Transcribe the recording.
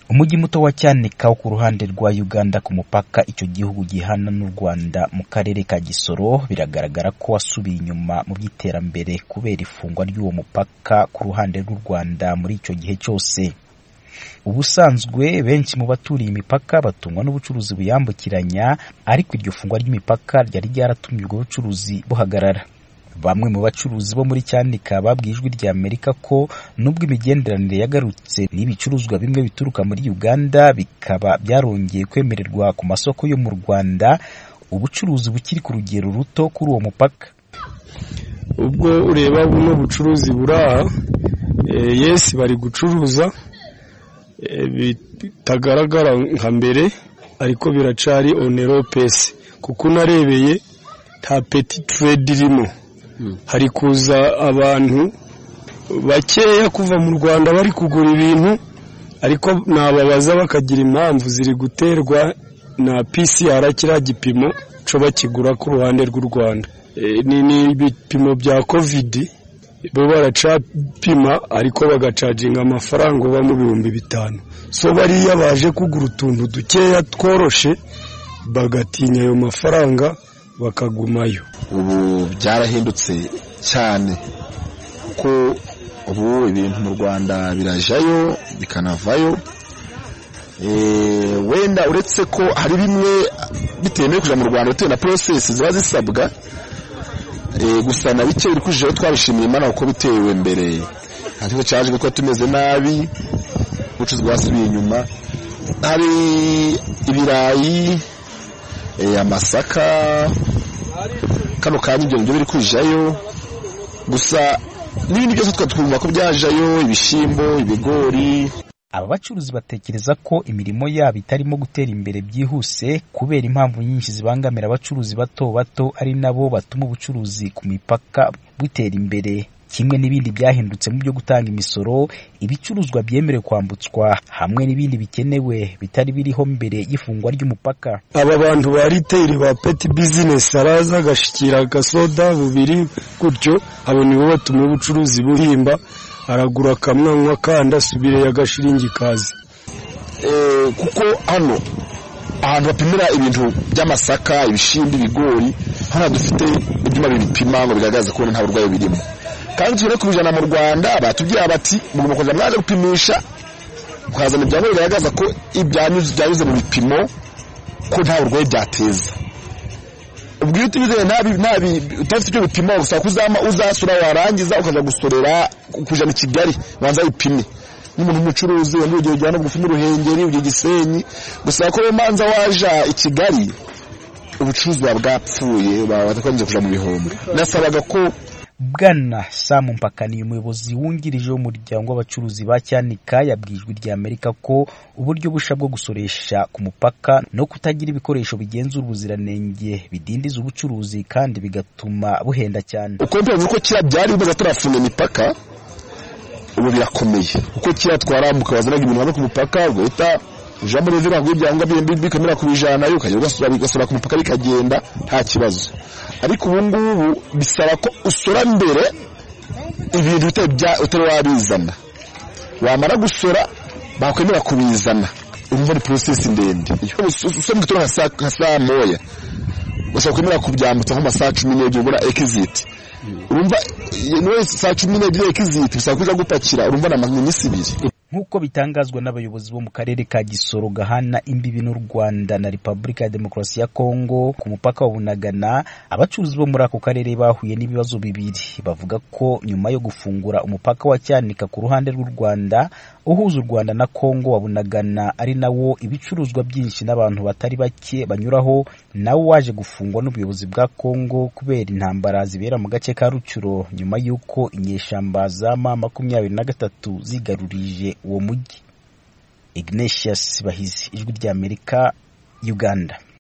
Umujyi muto wa Cyanika wo ku ruhande rwa Uganda ku mupaka icyo gihugu gihana n'u Rwanda mu karere ka Gisoro biragaragara ko wasubiye inyuma mu by'iterambere kubera ifungwa ry'uwo mupaka ku ruhande rw'u Rwanda muri icyo gihe cyose. Ubusanzwe benshi mu baturiye imipaka batungwa n'ubucuruzi buyambukiranya, ariko iryo fungwa ry'imipaka ryari ryaratumye ubwo bucuruzi buhagarara. Bamwe mu bacuruzi bo muri Cyanika babwiye Ijwi ry'Amerika ko nubwo imigenderanire yagarutse n'ibicuruzwa bimwe bituruka muri Uganda bikaba byarongeye kwemererwa ku masoko yo mu Rwanda, ubucuruzi bukiri ku rugero ruto kuri uwo mupaka. Ubwo ureba buno bucuruzi buraha, yes bari gucuruza bitagaragara nka mbere, ariko biracari oneropesi kuko narebeye nta petit trade irimo. Hari kuza abantu bakeya kuva mu Rwanda bari kugura ibintu, ariko nababaza bakagira impamvu ziri guterwa na PCR kiriya gipimo cyo bakigura ku ruhande rw'u Rwanda. Ni ibipimo bya COVID bo baracapima, ariko bagacaginga amafaranga uba mu 5,000. So bariya baje kugura utuntu dukeya tworoshe bagatinya ayo mafaranga bakagumayo. Ubu byarahindutse cyane ko ubu ibintu mu Rwanda birajayo bikanavayo. Wenda uretse ko hari bimwe bitemewe kuja mu Rwanda bitewe na process ziba zisabwa, gusa na bike biri kujeho twabishimiye Imana uko bitewe mbere. Ariko cyaje ko tumeze nabi, ubucuruzi bwasubiye inyuma. Hari ibirayi, amasaka, kano kanya ibyo biri kujayo, gusa n'ibindi byose twumva ko byajayo, ibishimbo, ibigori. Aba bacuruzi batekereza ko imirimo yabo itarimo gutera imbere byihuse kubera impamvu nyinshi zibangamira abacuruzi bato bato, ari nabo batuma ubucuruzi ku mipaka butera imbere. Kimwe n'ibindi byahindutse mu byo gutanga imisoro, ibicuruzwa byemerewe kwambutswa hamwe n'ibindi bikenewe bitari biriho mbere y'ifungwa ry'umupaka. Aba bantu ba retail ba petit business araza gashikira gasoda bubiri gutyo, abo nibo batuma ubucuruzi buhimba, aragura kamwanwa kandi asubire yagashiringi kazi. Kuko hano ahantu bapimira ibintu by'amasaka, ibishimbo, ibigori, hano dufite ibyuma bibipima ngo bigaragaze ko nta burwayi birimo. Kandi turi kubijana mu Rwanda batubwira bati mugomba kuza mwaje gupimisha ukazana ibyangombwa bigaragaza ko ibyanyuze mu bipimo ko nta burwayi byateza. Ubwo iyo tubizeye nabi utafite ibyo bipimo gusa kuzama uzasura warangiza ukaza gusorera kujana Kigali banza bipime. N'umuntu umucuruzi wandi ugiye jyana bugufi mu Ruhengeri ugiye Gisenyi, gusa ko manza waja i Kigali ubucuruzi bwapfuye batakonje kuja mu bihombo. Nasabaga ko Bwana Sam Mpakani, umuyobozi wungirije w'umuryango w'abacuruzi ba Cyanika, yabwiye Ijwi ry'Amerika ko uburyo busha bwo gusoresha ku mupaka no kutagira ibikoresho bigenzura ubuziranenge bidindiza ubucuruzi kandi bigatuma buhenda cyane. Uko mbivuze ko kira byari bibaza turafunga imipaka, ubu birakomeye uko kira twarambuka bazanaga ibintu hano ku mupaka, ugahita uja muri vira ngo ibyangombwa bikamera kubijana yo kajya ugasura ku mupaka bikagenda nta kibazo. Ariko ubu ngubu bisaba ko usora mbere ibintu utari wabizana, wamara gusora bakwemera kubizana, urumva ni process ndende. Usoma gutoro nka saa moya bashaka kwemera kubyambutsa nko masaa 10 ubura exit, urumva no saa 10 exit bisaba kuja gupakira, urumva na minsi 2. Nk'uko bitangazwa n'abayobozi bo mu karere ka Gisoro gahana imbibi n'u Rwanda na Repubulika ya Demokarasi ya Kongo ku mupaka wa Bunagana, abacuruzi bo muri ako karere bahuye n'ibibazo bibiri. Bavuga ko nyuma yo gufungura umupaka wa Cyanika ku ruhande rw'u Rwanda uhuza u Rwanda na Kongo wa Bunagana, ari nawo ibicuruzwa byinshi n'abantu batari bake banyuraho, nawo waje gufungwa n'ubuyobozi bwa Kongo kubera intambara zibera mu gace ka Rucuro nyuma y'uko inyeshamba za M23 zigarurije uwo mujyi. Ignatius Bahizi, Ijwi ry'Amerika, Uganda.